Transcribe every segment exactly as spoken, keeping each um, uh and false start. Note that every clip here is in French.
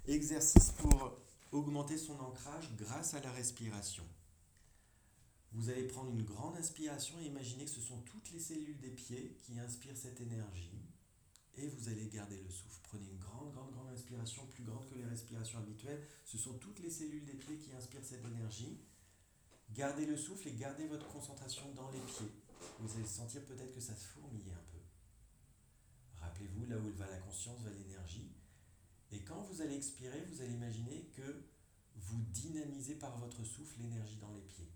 Exercice pour augmenter son ancrage grâce à la respiration. Vous allez prendre une grande inspiration et imaginez que ce sont toutes les cellules des pieds qui inspirent cette énergie. Et vous allez garder le souffle. Prenez une grande, grande, grande inspiration, plus grande que les respirations habituelles. Ce sont toutes les cellules des pieds qui inspirent cette énergie. Gardez le souffle et gardez votre concentration dans les pieds. Vous allez sentir peut-être que ça se fourmille un peu. Rappelez-vous, là où va la conscience, va l'énergie. Et quand vous allez expirer, vous allez imaginer que vous dynamisez par votre souffle l'énergie dans les pieds.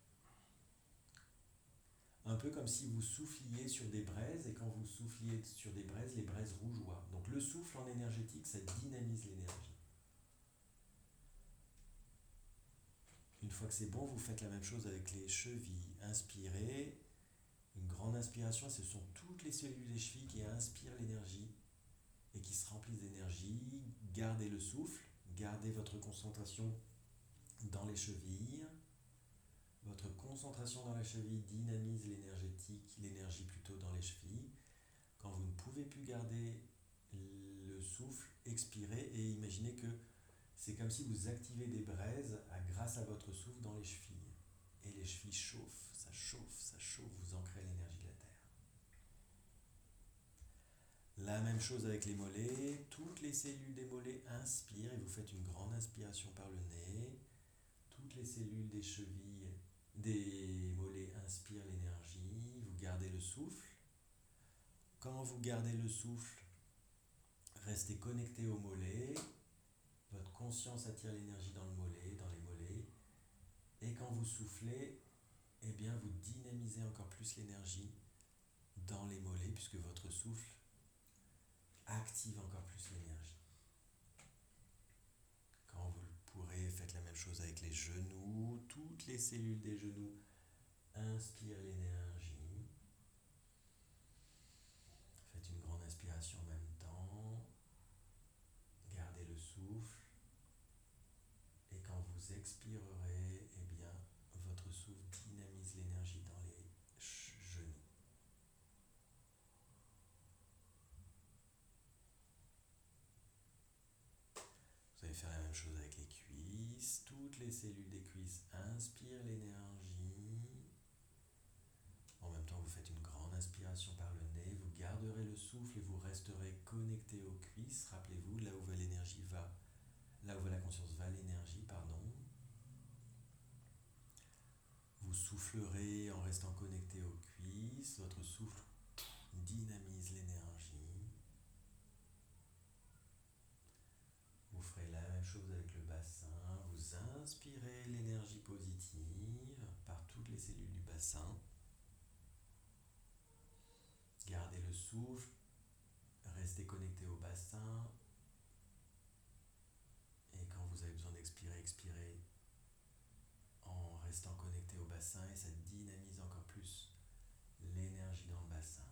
Un peu comme si vous souffliez sur des braises, et quand vous souffliez sur des braises, les braises rougeoient. Donc le souffle en énergétique, ça dynamise l'énergie. Une fois que c'est bon, vous faites la même chose avec les chevilles. Inspirez, une grande inspiration, ce sont toutes les cellules des chevilles qui inspirent l'énergie et qui se remplissent d'énergie. Gardez le souffle, gardez votre concentration dans les chevilles. Votre concentration dans la cheville dynamise l'énergétique, l'énergie plutôt dans les chevilles. Quand vous ne pouvez plus garder le souffle, expirez et imaginez que c'est comme si vous activez des braises grâce à votre souffle dans les chevilles. Et les chevilles chauffent, ça chauffe, ça chauffe, vous ancrez l'énergie de la Terre. La même chose avec les mollets, toutes les cellules des mollets inspirent et vous faites une grande inspiration par le nez. Toutes les cellules des chevilles, des mollets inspirent l'énergie, vous gardez le souffle. Quand vous gardez le souffle, restez connecté au mollet. Votre conscience attire l'énergie dans le mollet, dans les mollets. Et quand vous soufflez, eh bien vous dynamisez encore plus l'énergie dans les mollets puisque votre souffle active encore plus l'énergie. Quand vous le pourrez, faites la même chose avec les genoux. Toutes les cellules des genoux inspirent l'énergie. Faites une grande inspiration en même temps. Gardez le souffle. Et quand vous expirerez, eh bien, votre souffle dynamise l'énergie dans les genoux. Vous allez faire la même chose avec les cuisses. Toutes les cellules des cuisses inspirent l'énergie. En même temps, vous faites une grande inspiration par le nez. Vous garderez le souffle et vous resterez connecté aux cuisses. Rappelez-vous, là où va l'énergie va, là où va la conscience va l'énergie, pardon. Vous soufflerez en restant connecté aux cuisses. Votre souffle dynamise l'énergie. Vous ferez la même chose avec le bassin. Vous inspirez l'énergie positive par toutes les cellules du bassin. Gardez le souffle. Restez connecté au bassin. Et quand vous avez besoin d'expirer, expirez en restant connecté au bassin et ça dynamise encore plus l'énergie dans le bassin.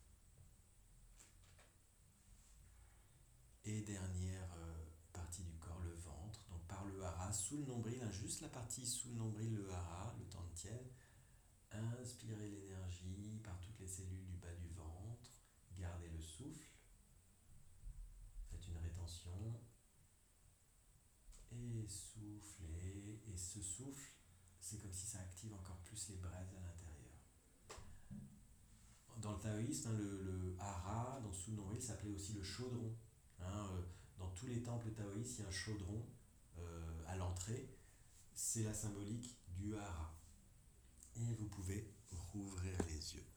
Et dernière euh, partie du corps, le ventre, donc par le hara, sous le nombril, hein, juste la partie sous le nombril, le hara, le dantian. Inspirez l'énergie par toutes les cellules du bas du ventre, gardez le souffle, faites une rétention, et soufflez, et ce souffle, c'est comme si ça active encore plus les braises à l'intérieur. Dans le taoïsme, hein, le, le hara, dans sous le nombril, s'appelait aussi le chaudron. Hein, euh, dans tous les temples taoïstes, il y a un chaudron euh, à l'entrée. C'est la symbolique du hara. Et vous pouvez rouvrir les yeux.